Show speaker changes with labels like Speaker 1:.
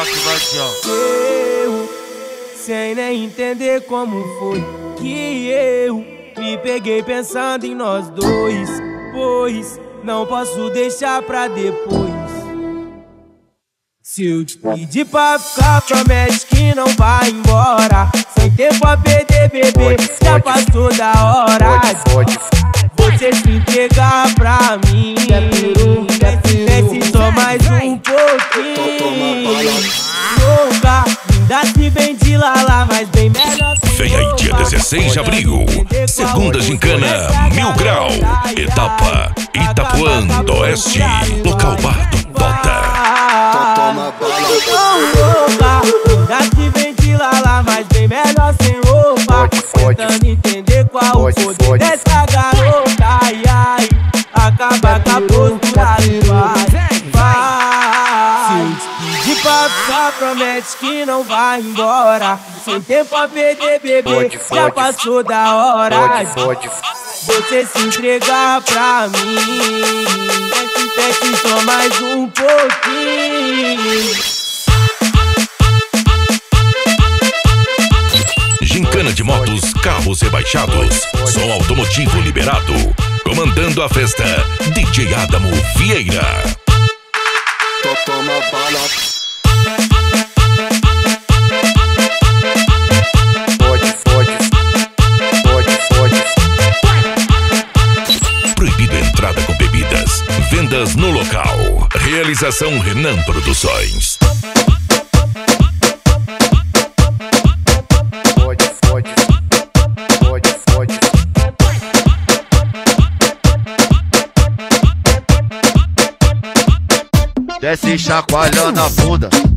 Speaker 1: moral que vai te ó.
Speaker 2: Eu, sem nem entender como foi que eu me peguei pensando em nós dois, pois não posso deixar pra depois. Se eu te pedir pra ficar, promete que não vai embora. Sem tempo a perder, bebê, já passou da hora. Você se entregar pra mim, desce só mais um pouquinho. Louca, ainda se vem de lala, mas bem melhor.
Speaker 3: Vem aí dia 16 de abril, segunda gincana 1000 Grau, etapa Itapuã do Oeste, local bar do Tota.
Speaker 2: Louca, ainda se vem de lala, mas bem melhor sem roupa. Tentando entender qual o poder dessa garota. Ai, ai, acaba com a postura vai. Se eu te pedir pra ficar, promete que não vai embora. Sem tempo a perder, bebê, já passou da hora. Você se entregar pra mim, desce só mais um pouquinho.
Speaker 3: Gincana de motos, carros rebaixados, som automotivo liberado. Comandando a festa, DJ Adamo Vieira.
Speaker 4: Toma bala. Pode.
Speaker 3: Proibido entrada com bebidas. Vendas no local. Realização Renan Produções.
Speaker 4: Pode. Desce chacoalhando a bunda.